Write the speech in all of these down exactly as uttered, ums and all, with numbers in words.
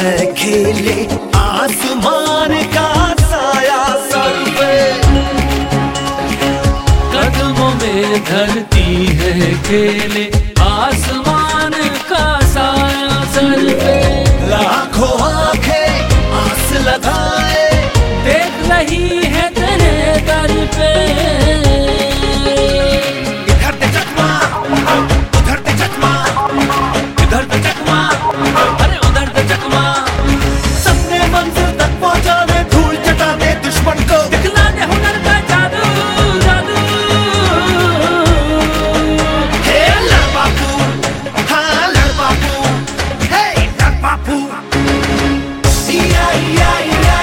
है खेले आसमान का साया सर पे, कदमों में धरती है खेले आसमान का साया सर पे। लाखों आंखें आस लगाए देख रही है तेरे दर पे। इधर ते चकमा उधर ते चकमा, इधर ते चकमा अरे उधर ते चकमा, सबने मंजिल तक पहुंचाने धूल चटाने दुश्मन को, दिखला दे हुनर का जादू जादू। हे लड़ बापू, हाँ लड़ बापू, हे लड़ बापू। या या या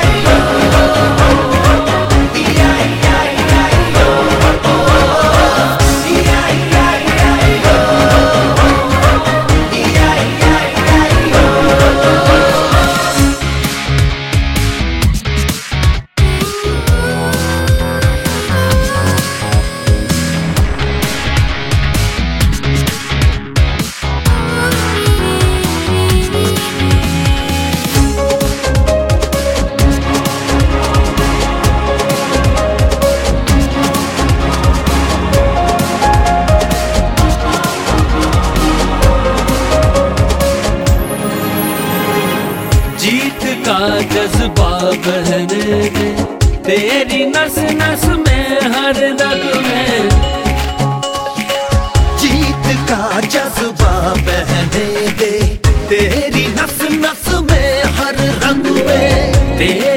जीत का जज्बा बहने दे तेरी नस नस में हर रग में। जीत का जज्बा बहने दे तेरी नस नस में हर रंग में। तेरी